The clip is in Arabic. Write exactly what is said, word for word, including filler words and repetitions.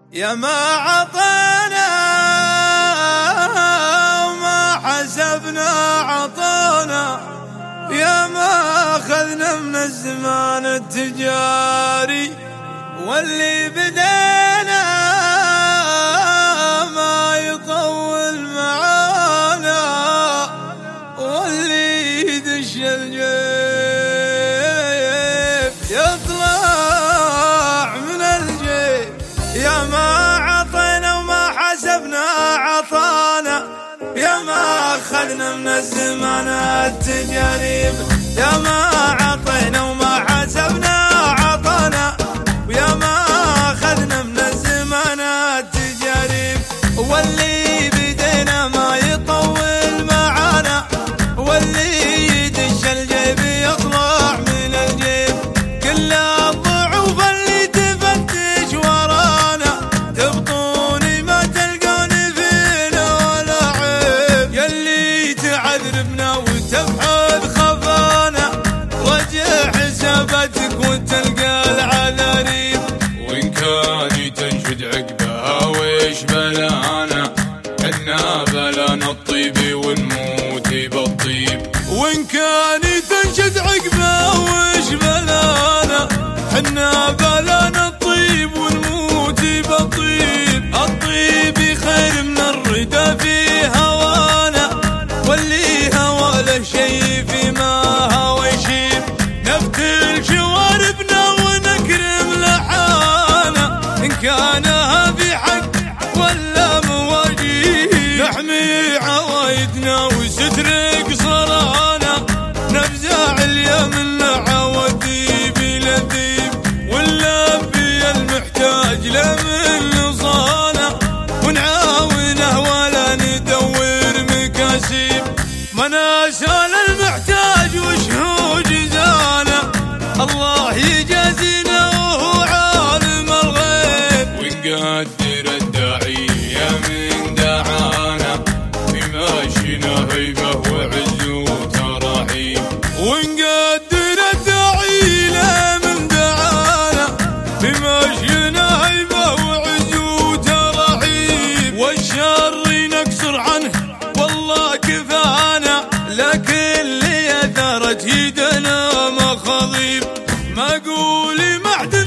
يا ما عطينا وما حسبنا عطانا، يا ما أخذنا من الزمان التجاري واللي بدينا ما يطول معانا، واللي يدش الجيب يطلع من الجيب. يا ما عطينا وما حسبنا عطانا، يا ما أخذنا من الزمان التجاري، يا ما عطينا وما حسبنا عطانا، ويا ما أخذنا من الزمان التجاري واللي بدينا ما يطول معانا، واللي يدش الجيب يطلع من الجيب. كل الضعوف اللي تفتش ورانا تبطوني ما تلقوني فينا ولا عيب، يلي تعذربنا وتبحث خفانا رجع حساباتك وتلقى العذاريب. وإن كان تنشد عقبها ويش بلانا، حنا بلانا الطيب ونموت بالطيب. وإن كان تنشد عقبها ويش بلانا، حنا بلانا الطيب ونموت بالطيب. الطيب خير من الردى في هوانا، واللي هوى له شي فيما هوى يشيب. نبتل شواربنا ونكرم لحانا، إن كانها في حق ولا مواجيب. نحمي عوايدنا وستر قصرانا، نفزع اليمن عودي بلذيب. ونلبي المحتاج لمن نصانا، ونعاونه ولا ندور مكاسيب. ما سال المحتاج وشهو جزانا، الله يجازينا وهو عالم الغيب. ونقدر الداعية من دعانا، بماشينا هيبة وعز وترحيب. ونقدر الداعي من دعانا، بماشينا هيبة وعز وترحيب. والشر نكسر عنه والله كفانا، لكن اللي اثرت يدنا مخاضيب. ما قولي محد